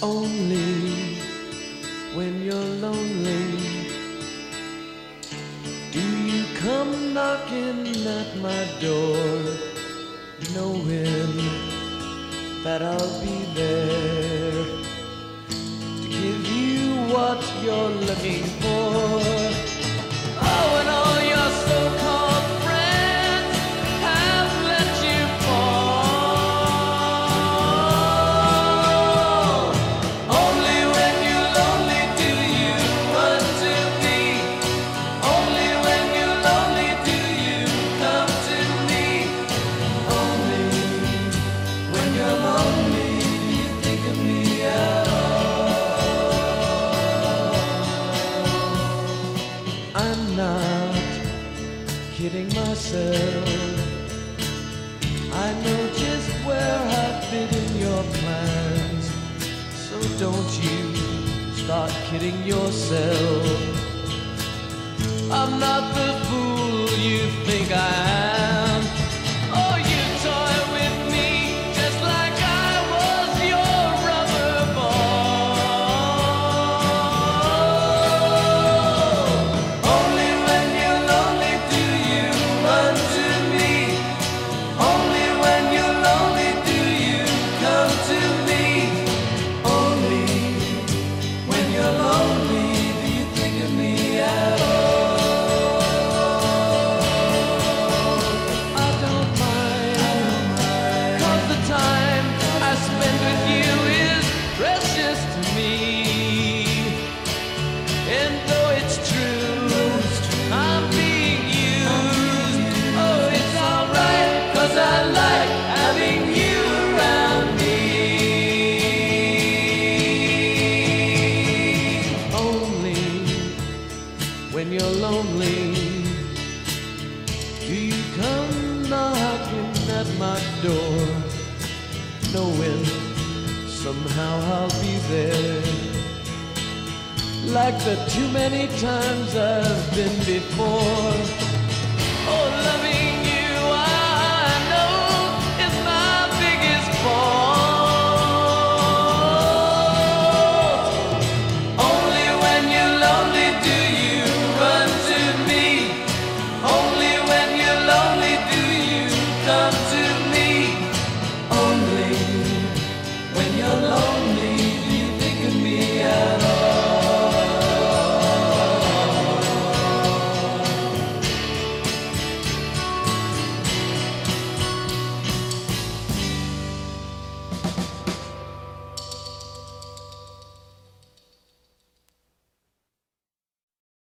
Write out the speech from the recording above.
Only when you're lonely do you come knocking at my door, knowing that I'll be there to give you what you're looking for. Oh, and all your so-called friends have let you fall. Only when you're lonely do you run to me. Only when you're lonely do you come to me. Only when you're lonely do you think of me at all. I'm not kidding myself. I know just where I fit in your plans. So don't you start kidding yourself. I'm not the fool you think I am. Oh, you toy with me just like I was your rubber ball. Only when you're lonely do you run to me. Only when you're lonely do you come to me. Only when you're lonely do you think of me at all. I don't mind, 'cause the time I spend with you is precious to me. And though it's true, I'm being used. Oh, it's alright, 'cause I like having you around me. Only when you're lonely do you come knocking at my door, knowing somehow I'll be there, like the too many times I've been before.